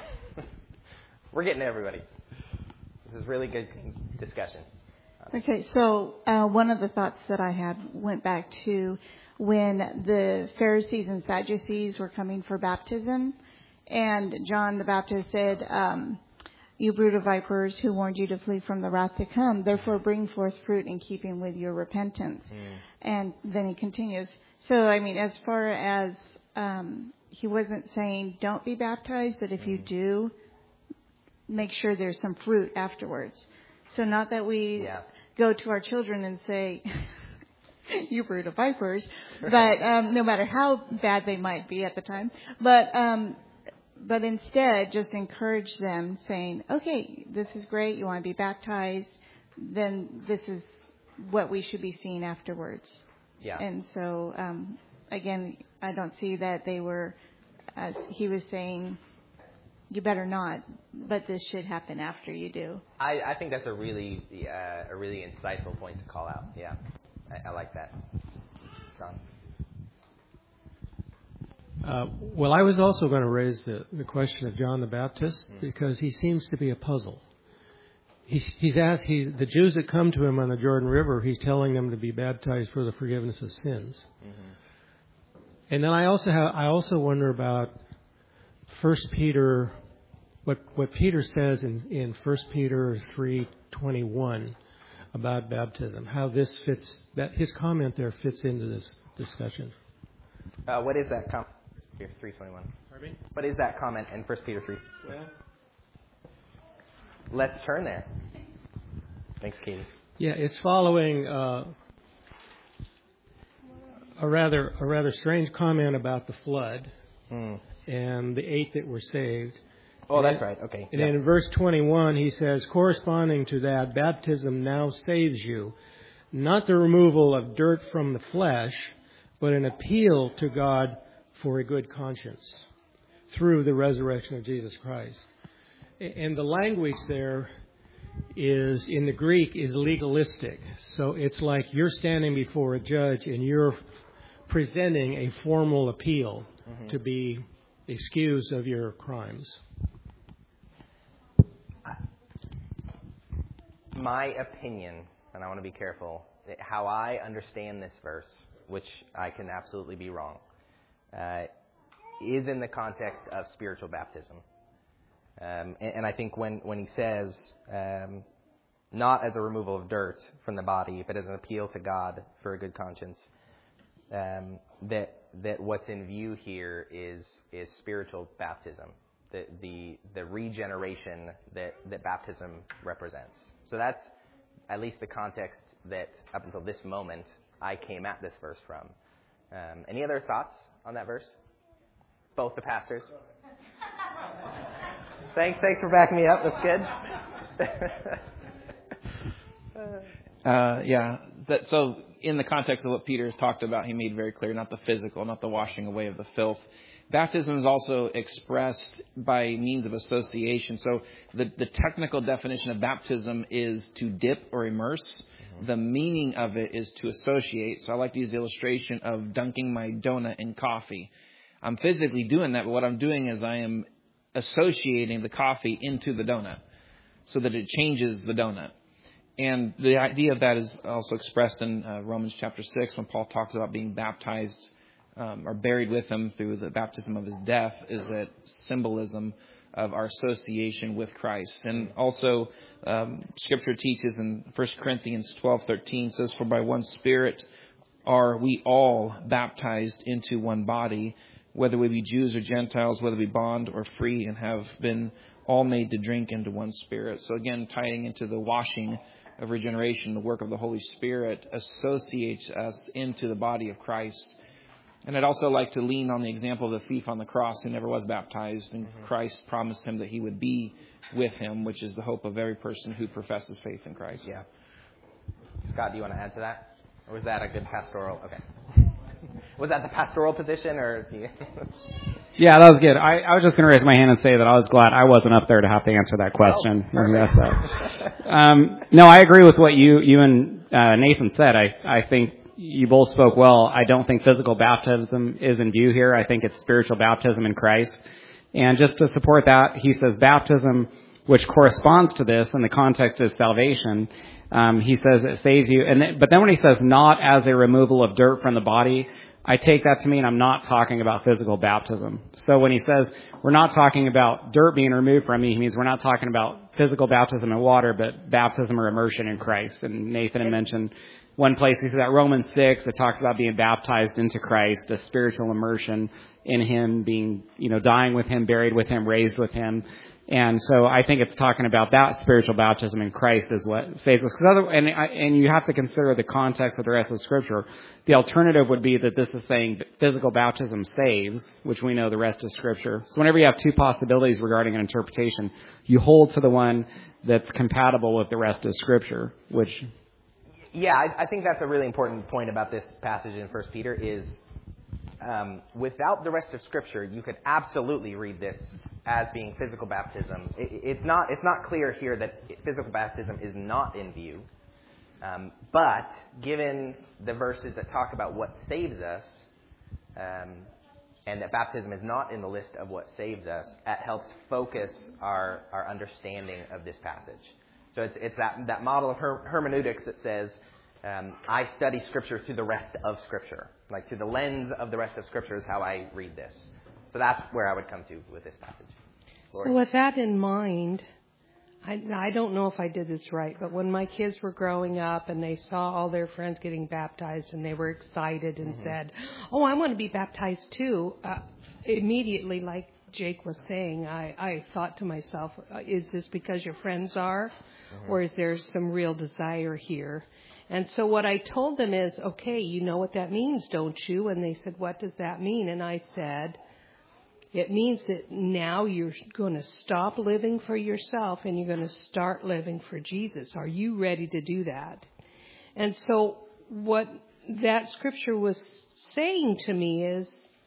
We're getting to everybody. This is really good discussion. Okay, so uh, one of the thoughts that I had went back to when the Pharisees and Sadducees were coming for baptism, and John the Baptist said, um, "You brood of vipers, who warned you to flee from the wrath to come? Therefore bring forth fruit in keeping with your repentance." Mm. And then he continues. So, I mean, as far as um, he wasn't saying don't be baptized, but if mm. you do, make sure there's some fruit afterwards. So not that we yeah. go to our children and say, "You brood of vipers," but um, no matter how bad they might be at the time. But um, but instead, just encourage them, saying, "Okay, this is great. You want to be baptized? Then this is what we should be seeing afterwards." Yeah. And so um, again, I don't see that they were, as he was saying, you better not, but this should happen after you do. I, I think that's a really uh, a really insightful point to call out. Yeah, I, I like that. John? Uh, well, I was also going to raise the, the question of John the Baptist mm-hmm. because he seems to be a puzzle. He's, he's asked, he's, the Jews that come to him on the Jordan River, he's telling them to be baptized for the forgiveness of sins. Mm-hmm. And then I also have, I also wonder about First Peter. What what Peter says in, in First Peter three twenty-one about baptism, how this fits, that his comment there fits into this discussion. Uh, what is that comment? three twenty-one. Pardon me? What is that comment in First Peter three? Well, let's turn there. Thanks, Katie. Yeah, it's following uh, a rather a rather strange comment about the flood mm. and the eight that were saved. Oh, that's right. Okay. And yep. then in verse twenty-one, he says, corresponding to that, baptism now saves you, not the removal of dirt from the flesh, but an appeal to God for a good conscience through the resurrection of Jesus Christ. And the language there is, in the Greek, is legalistic. So it's like you're standing before a judge and you're presenting a formal appeal mm-hmm. to be excused of your crimes. My opinion, and I want to be careful, how I understand this verse, which I can absolutely be wrong, uh, is in the context of spiritual baptism. Um, and, and I think when, when he says, um, not as a removal of dirt from the body, but as an appeal to God for a good conscience, um, that that what's in view here is is spiritual baptism, the the, the regeneration that, that baptism represents. So that's at least the context that up until this moment I came at this verse from. Um, any other thoughts on that verse? Both the pastors. thanks, thanks for backing me up. That's good. uh, yeah. That, so in the context of what Peter has talked about, he made very clear, not the physical, not the washing away of the filth. Baptism is also expressed by means of association. So the, the technical definition of baptism is to dip or immerse. Mm-hmm. The meaning of it is to associate. So I like to use the illustration of dunking my donut in coffee. I'm physically doing that, but what I'm doing is I am associating the coffee into the donut so that it changes the donut. And the idea of that is also expressed in uh, Romans chapter six when Paul talks about being baptized um, are buried with him through the baptism of his death is that symbolism of our association with Christ. And also, um, Scripture teaches in First Corinthians twelve thirteen says, "For by one Spirit are we all baptized into one body, whether we be Jews or Gentiles, whether we bond or free, and have been all made to drink into one Spirit." So again, tying into the washing of regeneration, the work of the Holy Spirit associates us into the body of Christ. And I'd also like to lean on the example of the thief on the cross who never was baptized, and mm-hmm. Christ promised him that he would be with him, which is the hope of every person who professes faith in Christ. Yeah. Scott, do you want to add to that? Or was that a good pastoral? Okay. Was that the pastoral position, or? Yeah, that was good. I, I was just going to raise my hand and say that I was glad I wasn't up there to have to answer that question. Oh, um, no, I agree with what you you and uh, Nathan said. I, I think you both spoke well. I don't think physical baptism is in view here. I think it's spiritual baptism in Christ. And just to support that, he says baptism, which corresponds to this in the context of salvation. Um, he says it saves you. And th- but then when he says not as a removal of dirt from the body, I take that to mean I'm not talking about physical baptism. So when he says we're not talking about dirt being removed from me, he means we're not talking about physical baptism in water, but baptism or immersion in Christ. And Nathan had mentioned one place, he said that Romans six, it talks about being baptized into Christ, a spiritual immersion in him, being, you know, dying with him, buried with him, raised with him. And so I think it's talking about that spiritual baptism in Christ is what saves us. Because other, and, and you have to consider the context of the rest of the Scripture. The alternative would be that this is saying that physical baptism saves, which we know the rest of Scripture. So whenever you have two possibilities regarding an interpretation, you hold to the one that's compatible with the rest of Scripture, which... Yeah, I, I think that's a really important point about this passage in First Peter is um, without the rest of Scripture, you could absolutely read this as being physical baptism. It, it's not it's not clear here that physical baptism is not in view. Um, but given the verses that talk about what saves us, um, and that baptism is not in the list of what saves us, that helps focus our, our understanding of this passage. So it's, it's that, that model of her, hermeneutics that says, um, I study Scripture through the rest of Scripture. Like through the lens of the rest of Scripture is how I read this. So that's where I would come to with this passage. Lori? So with that in mind, I, I don't know if I did this right, but when my kids were growing up and they saw all their friends getting baptized and they were excited and mm-hmm. said, oh, I want to be baptized too, uh, immediately, like Jake was saying, I, I thought to myself, is this because your friends are? Mm-hmm. Or is there some real desire here? And so what I told them is, okay, you know what that means, don't you? And they said, what does that mean? And I said, it means that now you're going to stop living for yourself and you're going to start living for Jesus. Are you ready to do that? And so what that scripture was saying to me is,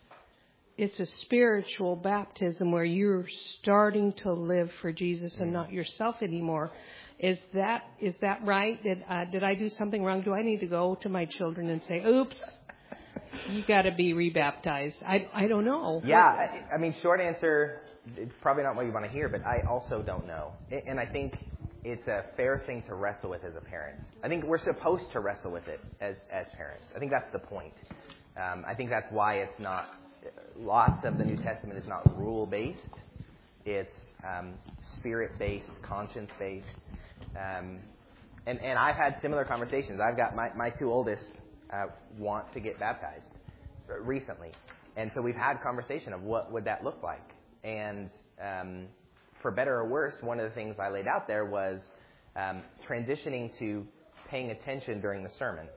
it's a spiritual baptism where you're starting to live for Jesus and not yourself anymore. Is that is that right? Did uh, did I do something wrong? Do I need to go to my children and say, "Oops, you got to be rebaptized"? I I don't know. Yeah, I, I mean, short answer, it's probably not what you want to hear, but I also don't know. And I think it's a fair thing to wrestle with as a parent. I think we're supposed to wrestle with it as as parents. I think that's the point. Um, I think that's why it's not. Lots of the New Testament is not rule-based. It's um, spirit-based, conscience-based. Um, and, and I've had similar conversations. I've got my, my two oldest uh, want to get baptized recently. And so we've had conversation of what would that look like. And um, for better or worse, one of the things I laid out there was um, transitioning to paying attention during the sermon.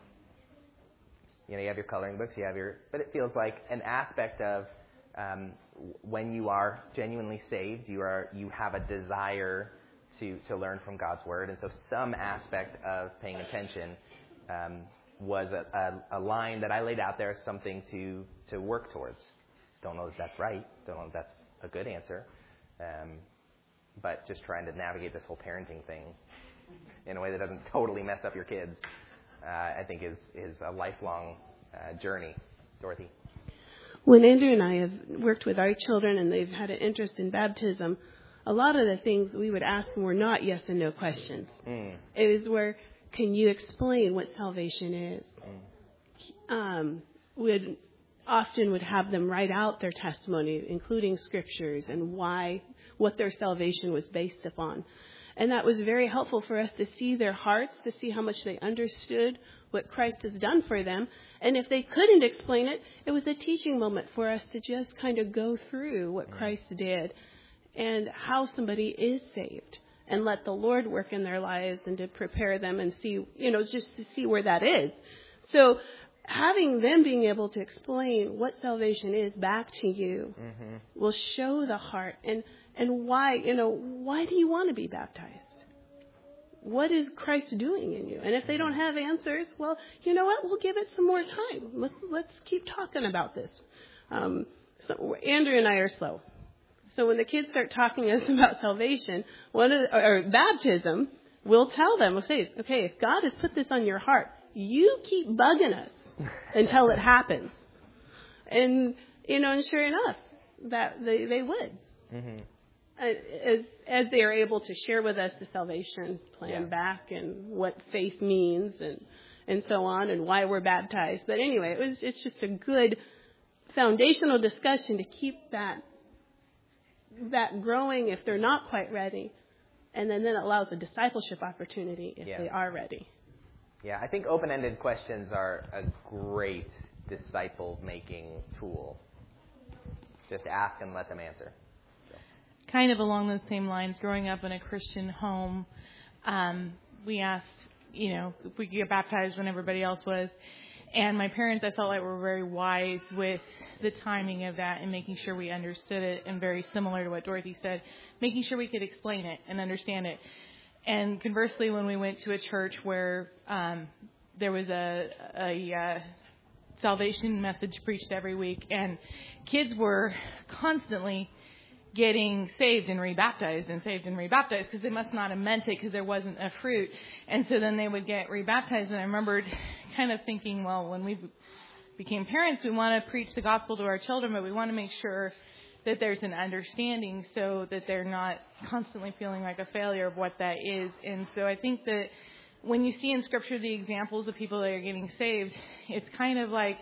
You know, you have your coloring books, you have your, but it feels like an aspect of um, when you are genuinely saved, you are you have a desire to, to learn from God's Word. And so some aspect of paying attention um, was a, a, a line that I laid out there as something to, to work towards. Don't know if that's right. Don't know if that's a good answer. Um, but just trying to navigate this whole parenting thing in a way that doesn't totally mess up your kids. Uh, I think is is a lifelong uh, journey. Dorothy? When Andrew and I have worked with our children and they've had an interest in baptism, a lot of the things we would ask them were not yes and no questions. Mm. It is where, can you explain what salvation is? Mm. Um, would often would have them write out their testimony, including scriptures and why, what their salvation was based upon. And that was very helpful for us to see their hearts, to see how much they understood what Christ has done for them. And if they couldn't explain it, it was a teaching moment for us to just kind of go through what Christ did and how somebody is saved, and let the Lord work in their lives and to prepare them and see, you know, just to see where that is. So having them being able to explain what salvation is back to you mm-hmm. will show the heart and, and why, you know, why do you want to be baptized? What is Christ doing in you? And if they don't have answers, well, you know what? We'll give it some more time. Let's let's keep talking about this. Um, so Andrew and I are slow. So when the kids start talking to us about salvation, one of the, or baptism, we'll tell them, we'll say, okay, if God has put this on your heart, you keep bugging us until it happens. And, you know, and sure enough, that they, they would. Mm-hmm. As, as they are able to share with us the salvation plan yeah. back and what faith means and, and so on and why we're baptized. But anyway, it was, it's just a good foundational discussion to keep that that growing if they're not quite ready. And then, then it allows a discipleship opportunity if yeah. they are ready. Yeah, I think open-ended questions are a great disciple-making tool. Just ask and let them answer. So. Kind of along those same lines, growing up in a Christian home, um, we asked, you know, if we could get baptized when everybody else was. And my parents, I felt like, were very wise with the timing of that and making sure we understood it, and very similar to what Dorothy said, making sure we could explain it and understand it. And conversely, when we went to a church where um, there was a, a uh, salvation message preached every week, and kids were constantly getting saved and rebaptized and saved and rebaptized because they must not have meant it because there wasn't a fruit. And so then they would get rebaptized. And I remembered kind of thinking, well, when we became parents, we want to preach the gospel to our children, but we want to make sure that there's an understanding so that they're not constantly feeling like a failure of what that is. And so I think that when you see in Scripture the examples of people that are getting saved, it's kind of like,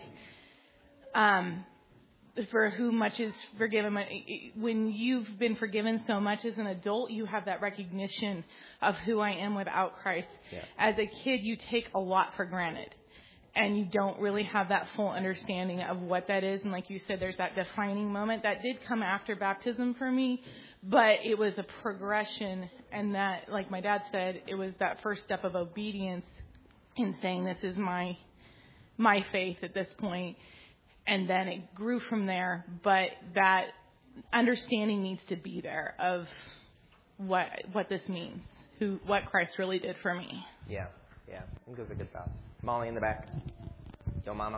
um, for whom much is forgiven. When you've been forgiven so much as an adult, you have that recognition of who I am without Christ. Yeah. As a kid, you take a lot for granted, and you don't really have that full understanding of what that is. And like you said, there's that defining moment that did come after baptism for me, but it was a progression. And that, like my dad said, it was that first step of obedience in saying, this is my my faith at this point. And then it grew from there, but that understanding needs to be there of what what this means, who what Christ really did for me. Yeah, yeah, I think those are good thoughts. Molly in the back. Yo, mama.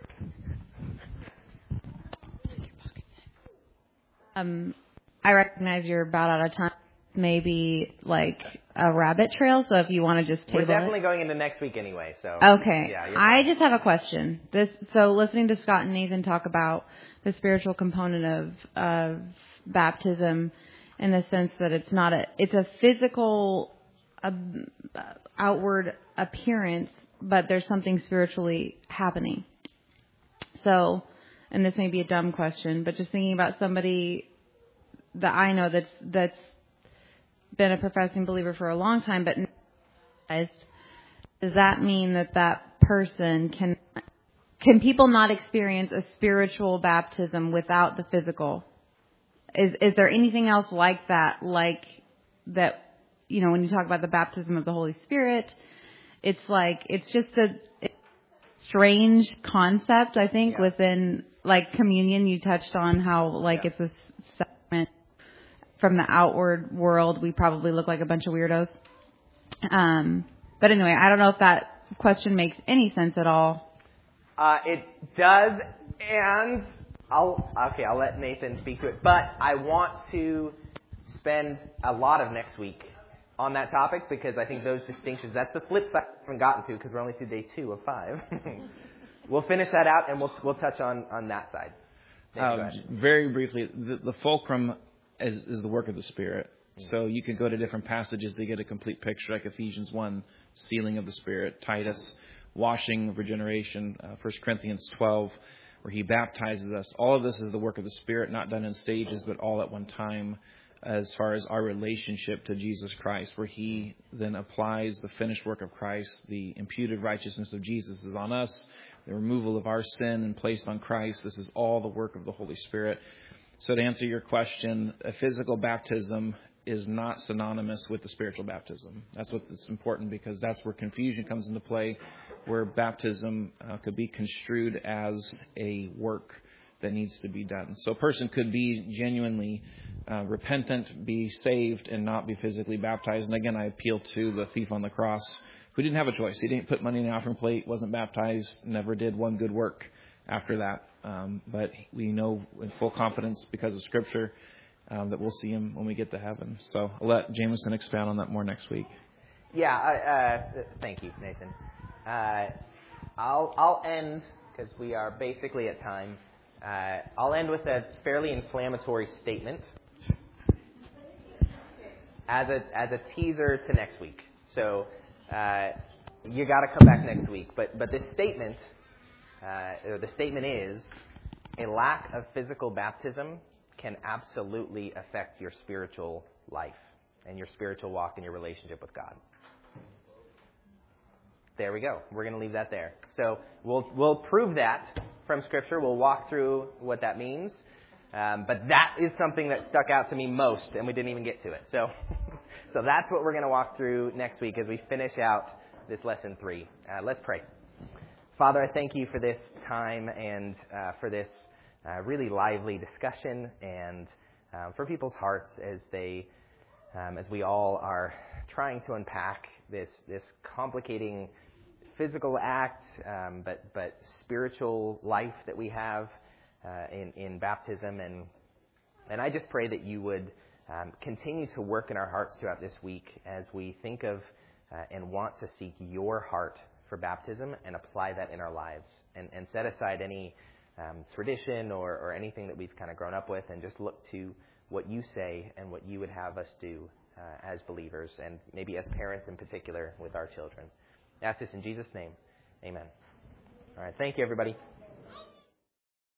Um, I recognize you're about out of time. Maybe like a rabbit trail. So if you want to just table We're definitely it. going into next week anyway. So okay. Yeah, I just have a question. This so listening to Scott and Nathan talk about the spiritual component of of baptism, in the sense that it's not a it's a physical uh, outward appearance, but there's something spiritually happening. So, and this may be a dumb question, but just thinking about somebody that I know that's that's been a professing believer for a long time, but does that mean that that person can can people not experience a spiritual baptism without the physical? Is is there anything else like that, like that, you know, when you talk about the baptism of the Holy Spirit, it's like, it's just a it's a strange concept, I think, yeah. within, like, communion. You touched on how, like, yeah. it's a sacrament. From the outward world, we probably look like a bunch of weirdos. Um, but anyway, I don't know if that question makes any sense at all. Uh, it does, and I'll okay. I'll let Nathan speak to it. But I want to spend a lot of next week on that topic, because I think those distinctions. That's the flip side we haven't gotten to, because we're only through day two of five. We'll finish that out, and we'll we'll touch on on that side. Um, very briefly, the, the fulcrum. Is, is the work of the Spirit. So you can go to different passages to get a complete picture, like Ephesians one, sealing of the Spirit, Titus, washing, regeneration, uh, First Corinthians twelve, where He baptizes us. All of this is the work of the Spirit, not done in stages, but all at one time, as far as our relationship to Jesus Christ, where He then applies the finished work of Christ. The imputed righteousness of Jesus is on us. The removal of our sin and placed on Christ. This is all the work of the Holy Spirit. So to answer your question, a physical baptism is not synonymous with the spiritual baptism. That's what's important, because that's where confusion comes into play, where baptism uh, could be construed as a work that needs to be done. So a person could be genuinely uh, repentant, be saved, and not be physically baptized. And again, I appeal to the thief on the cross, who didn't have a choice. He didn't put money in the offering plate, wasn't baptized, never did one good work after that. Um, but we know with full confidence, because of Scripture, um, that we'll see him when we get to heaven. So I'll let Jameson expound on that more next week. Yeah, uh, uh, thank you, Nathan. Uh, I'll I'll end, because we are basically at time. Uh, I'll end with a fairly inflammatory statement as a as a teaser to next week. So uh, you got to come back next week. But but this statement, uh, or the statement is, a lack of physical baptism can absolutely affect your spiritual life and your spiritual walk and your relationship with God. There we go. We're going to leave that there. So we'll we'll prove that from Scripture. We'll walk through what that means. Um, but that is something that stuck out to me most, and we didn't even get to it. So, so that's what we're going to walk through next week as we finish out this lesson three. Uh, let's pray. Father, I thank you for this time and uh, for this uh, really lively discussion, and uh, for people's hearts as they, um, as we all are trying to unpack this this complicating physical act, um, but but spiritual life that we have uh, in in baptism, and and I just pray that you would um, continue to work in our hearts throughout this week as we think of uh, and want to seek your heart for baptism and apply that in our lives, and, and set aside any um, tradition or, or anything that we've kind of grown up with, and just look to what you say and what you would have us do uh, as believers, and maybe as parents in particular with our children. I ask this in Jesus' name. Amen. All right. Thank you, everybody.